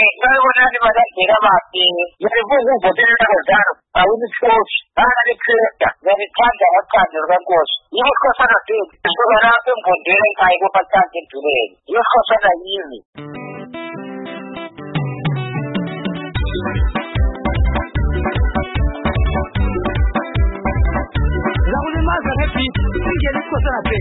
luego nadie va a llegar a ti. Yo le pongo un poder de verdad. A un esfuerzo. Ahora le creo. Me encanta la carne de los. Y es cosa así. Eso va a ser un poder en algo bastante duro. Y es cosa de allí. La última vez que vi es cosa así.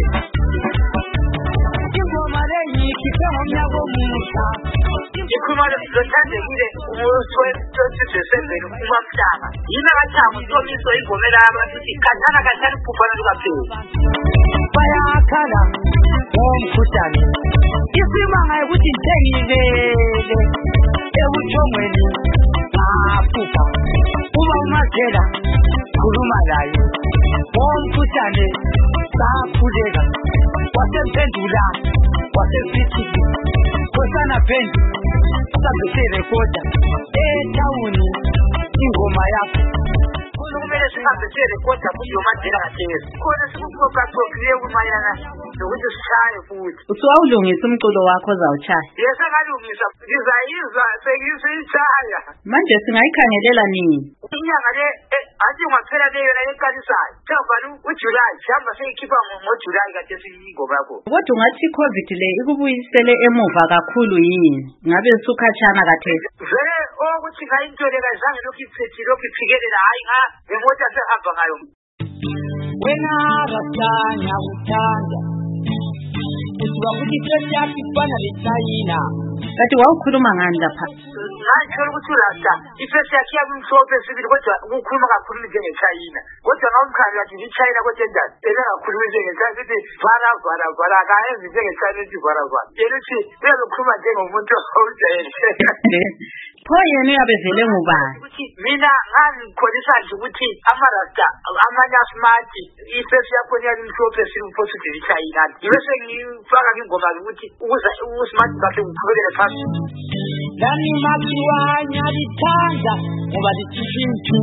Ikuma lotande ngire umutwe tose sembere umamtama yina gachamu tomi so igomera abantu katana katana kufana tukaphe bayakhala umkhuhlane isimanga ukuthi ngithengile ebuthongweni aphupha uma umathela khuluma laye umkhuhlane sakhuleka wasemphendula wasesithi kosana phendi sabese rekoda etawuni ingoma yakho kumele sihambe rekoda kuyo madela kathesi khona sikuqoqa qoqiye kumayana nokuthi sishaye futhi usawulungisa umculo wakho ozawuchaya yesa ngalungisa ngizayizwa sengisichaya manje singayikhangelela nini inyanga le athi ungaphela leyo la eqalisayo thabani uJuly hamba seyikhipha ngoJuly kade siyingoma yakho kodwa ungathi iCovid le ikubuyisele emuva kakhulu yini ngabe usukhatshana kathesi vele ukuthi ngayintole kazange lokhu iphikelela hayi ngemota sehamba ngayo wena rasanya uthanda usuka ukuthi sesiyaphi bana leShayina kati wawukhuluma ngani lapha ngayithola ukuthi urasta ifesi yakhe yamhlophe sibili kodwa ukukhuluma kakhulu njengeChina kodwa ngawumkhali kathi iChina kodwa endani engakhuluma njengeChina sithi vara kayenzi njengeChina sithi vara yena uthi uyakhuluma njengomuntu ojayele pho yena uyabevele ngubani ukuthi mina ngangikholisa nje ukuthi amarasta amanye smart ifesi yakho yamhlophe sibili futhi iChina bese ngifaka ingoma ukuthi ukuze usmart bakhe uqhubekele phambili Dani makiwanya litanda ngoba lithintu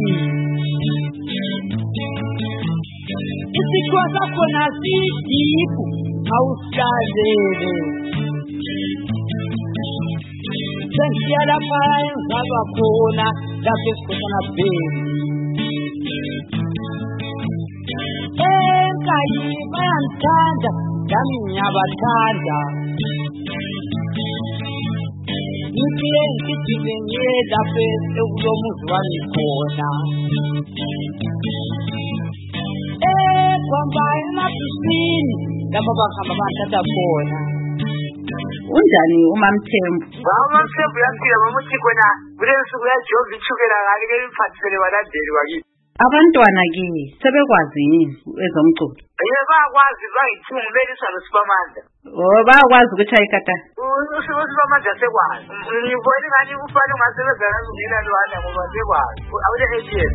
Isikwa sakho nasidiku awusadele Sensiyala phaya ngaba khona lapho sikhona bheki Enkayi bayanthanda nami ngiyabathanda Ngithi ngiyela phela kulomuzi wami khona kwamba emabhisini lapho bahamba bathatha khona unjani uMamthembu uMamthembu yafika mamuthi khona kulensuku yaJova ithukela ngake iphathisele balandeli wakithi abantwana ke sebekwazi yini ezomculo bayakwazi bayithungubelisa noSibamandla bayakwazi ukuthi ayikata uSibamandla sekwazi ngibona ngani ufana ungasebenza ngazungena lwana ngoba sekwazi awule ATM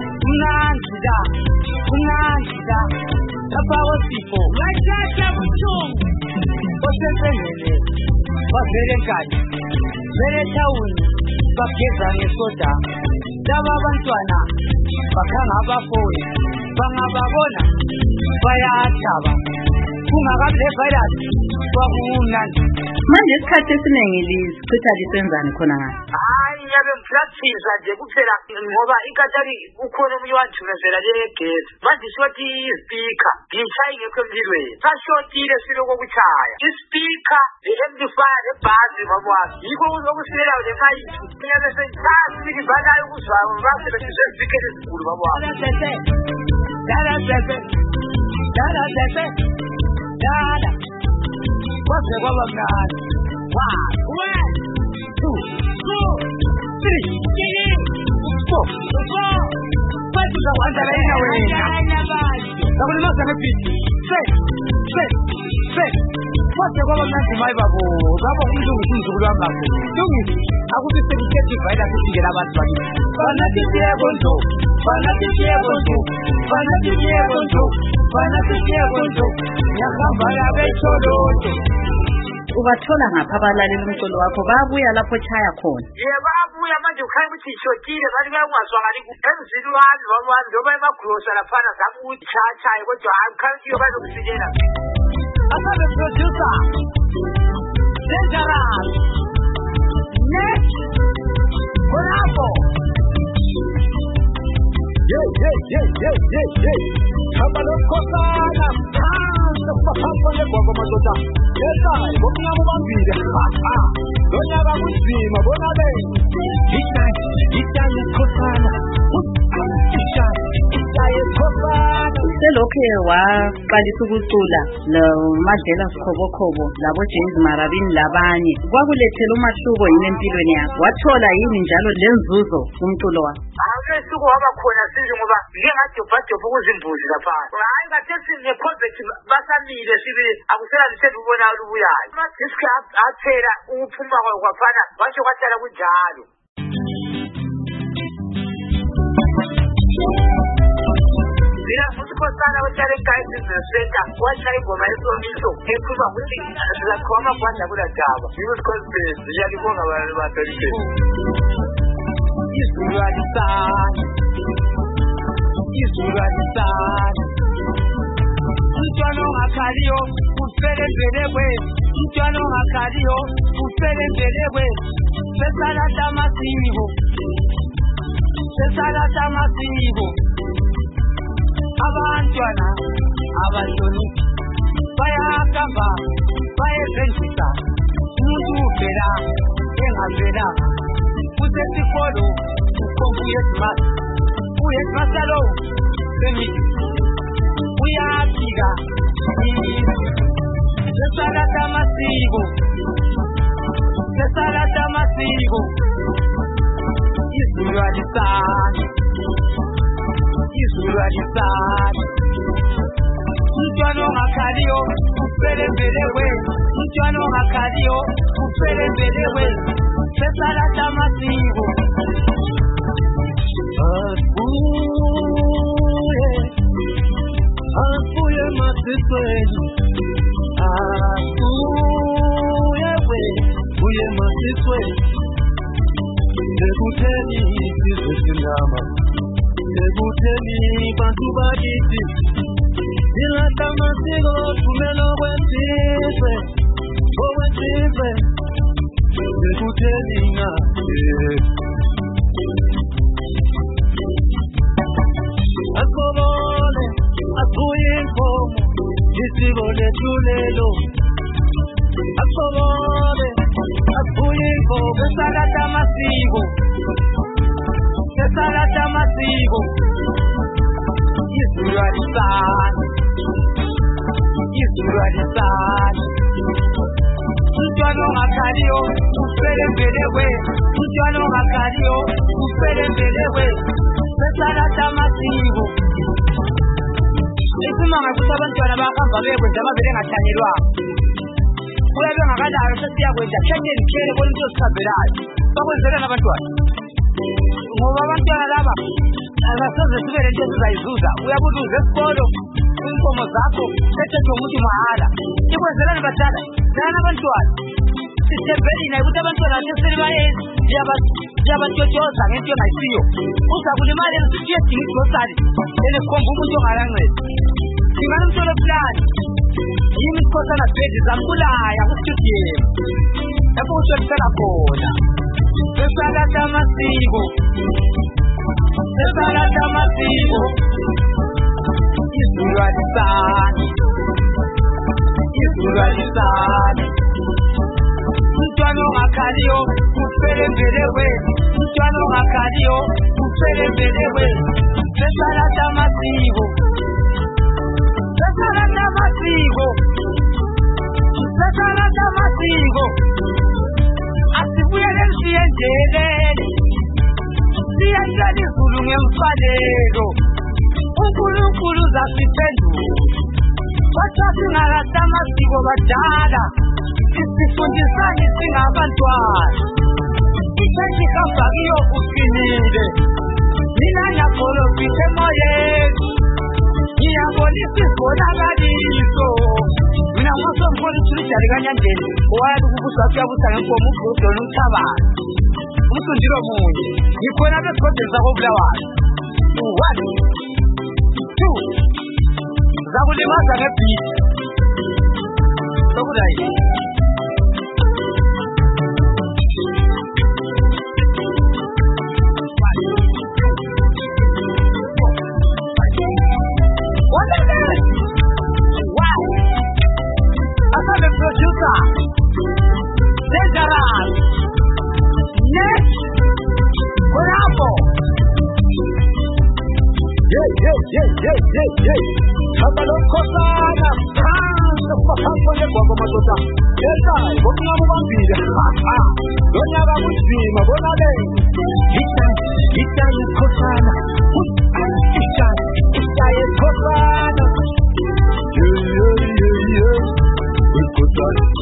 kunandida lapha wasipho wajatha buthungu osesenele bavele nkani vele tawuni bageza ngesoda laba abantwana bakhanga abafowethu bangababona bayathaba kungakabi levirus kwakumnandi manje isikhathi esiningi lisichitha lisenzani khona ngapha hayi ngiyabe ngipractice nje kuphela ngoba inkatali ukhona umunye wanthumezela legezi manje siwathi ispeaker ngichayi ngekho emlilweni sashotile siloko kuchaya ispeaker le-amplifier lebhasi mamwami yikho okusilela le mayithi ngiyabe sengicasiki banayo ukuzwayo basebenzise ispeaker ezinkulu mamwami Dada kwaze kwaba mnandi 1 2 3 4 Patuza kwanza laina wena Nakulima sana piti kwaze kwaba mnandi mayi babo baba umzungu umzukulu wamako Lungi akuthi sekukhethi vayela kuthingela abantu bakithi Fanatikiyekonto Nyakamba yabe choloto ubathola ngapha abalaleli umculo wakho babuya lapho chaya khona babuya manje ukhaya ukuthi ishotile bathi bayangazwakali emzini wami wami njengoba emagrosa laphana zami ukuthi chachaye kodwa akhantiyo bazokusilela Asabe producer Dangerous Next Kabalokosana phambi kwakho madoda ekhaya ngomnyama ubambile lonyaka kunzima bona le ikhosana selokhu waqalisa ukucula Madlela Sikhobokhobo labo James Marabini labanye kwakulethela umahluko yini empilweni yakho wathola yini njalo lenzuzo kumculo wakho Suku waba khona sizi ngoba ngingajobhajobha ukuzimbuzi lapha hayi ngathi ne-convert basamile sibili akusela lithemba ubona olubuyayo amadiski athela ukuphuma kwafana washo kwahlala kunjalo Mina futhi khosana wetshale ekhaya business center wahlala ingoma yesomiso ekhuluma ukuthi sizakhoma kwanda kuladaba yini conference yalibonga abantu batholihle Izulalisana Mtwana ongakaliyo ufele mbelekwe Mtwana ongakaliyo ufele mbelekwe Sesalata amasiko Abantwana abantoni bayahamba bayezenzisa umuntu uvela engavelanga kusesikolo uyesmasalo semithi uyafika sesalata amasiko izulalisana Mtwana ongakaliyo ufele mbelekwe Mtwana ongakaliyo ufele mbelekwe sesalata amasiko Afuye masisweni Afuye masisweni Ekutheni isizwe sindaba Ekutheni bantu bakithi Ilahla amasiko thumela okwesizwe Ekutheni Akobole, akuye inkomo, isiko lethu lelo. Akobole, akuye inkomo, sesalata amasiko. Izulalisana. Mtwana ongakaliyo, ufele mbelekwe. Mtwana ongakaliyo, ufele mbelekwe. Sesalata amasiko Isimanga ukuthi abantwana bahamba bekwenza amabele engahlanyelwa Kuyabe ngakalayo sesiyakwenza khenyeni khere konke osabelayo bakwenzela nabantwana ngoba abantwana laba abasoze sibe lento esizayizuza uyabuza esikolo inkomo zakho sethethe umuthi mahala ikwenzelani badala dana abantwana sithembelina ukuthi abantwana seselibayezi yabatshotshozza ngento engayisiyo uza kulimala elisithiye dinga igrosari elikhomba umuntu ongalanceda dingani umtsholo fulani yimi isikhosana bhedi zambulaya kustudiyemu lapho kutsholisela khona sesalata amasiko izulalisana Mtwana ongakaliyo ufele mbelekwe Mtwana ongakaliyo ufele mbelekwe sesalata amasiko asibuyele siyendelele siyenzela izulu ngemfanelo uNkulunkulu zasiphendula kodwa singalahla amasiko badala sifundisane singabantwana ithethi ihamba kiyo uqinile mina ngiyakholofisa emoyeni ngiyabonisa isibonakaliso mina ngosomfoli uthulidali kanyandeni owayathi ukubusa kuyabusa ngenkomo udona umthabane umsundilo munye ngikhona besigodeni sakobulawayo 1 2 zakulimaza ngebhidi sokulayi Abalokhosana phansi kwabo madoda ekhaya ngokunqaba bambile lonyaka kunzima bona le itani khosana ishaye khosana khosana